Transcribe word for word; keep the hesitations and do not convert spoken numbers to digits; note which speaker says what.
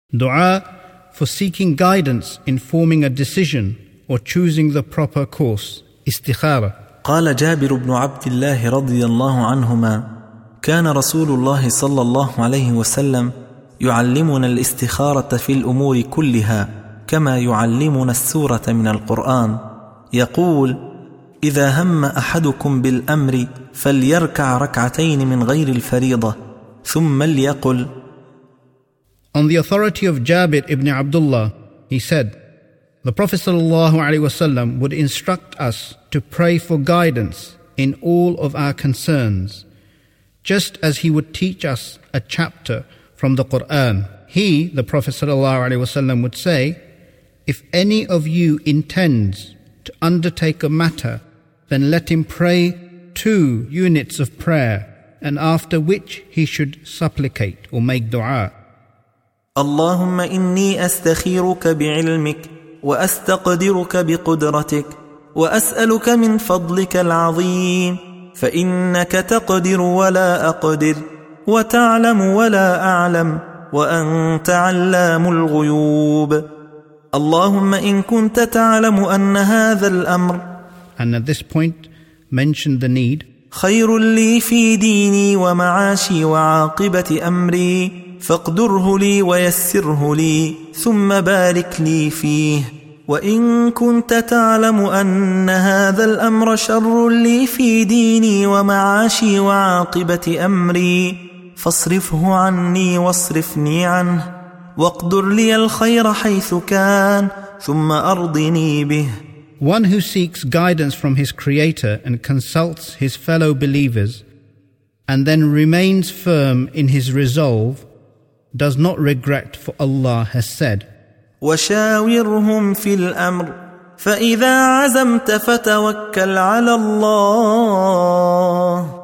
Speaker 1: Dua for seeking guidance in forming a decision or choosing the proper course. Istikhara.
Speaker 2: قال جابر بن عبد الله رضي الله عنهما: كان رسول الله صلى الله عليه وسلم يعلمنا الاستخارة في الأمور كلها كما يعلمنا السورة من القرآن. يقول: إذا هم أحدكم بالأمر فليركع ركعتين من غير الفريضة ثم ليقل.
Speaker 1: On the authority of Jabir ibn Abdullah, he said, the Prophet ﷺ would instruct us to pray for guidance in all of our concerns, just as he would teach us a chapter from the Quran. He, the Prophet ﷺ, would say, if any of you intends to undertake a matter, then let him pray two units of prayer, and after which he should supplicate or make dua.
Speaker 2: اللهم إني أستخيرك بعلمك وأستقدرك بقدرتك وأسألك من فضلك العظيم فإنك تقدر ولا أقدر وتعلم ولا أعلم وأنت علام الغيوب. اللهم إن كنت تعلم أن هذا الأمر.
Speaker 1: And at this point mention the need.
Speaker 2: خير لي في ديني ومعاشي وعاقبة أمري فاقدره لي ويسره لي ثم بارك لي فيه. وإن كنت تعلم أن هذا الأمر شر لي في ديني ومعاشي وعاقبة أمري فاصرفه عني واصرفني عنه واقدر لي الخير حيث كان ثم أرضني به.
Speaker 1: One who seeks guidance from his Creator and consults his fellow believers and then remains firm in his resolve does not regret, for Allah has said,
Speaker 2: وشاورهم في الأمر فإذا عزمت فتوكل على الله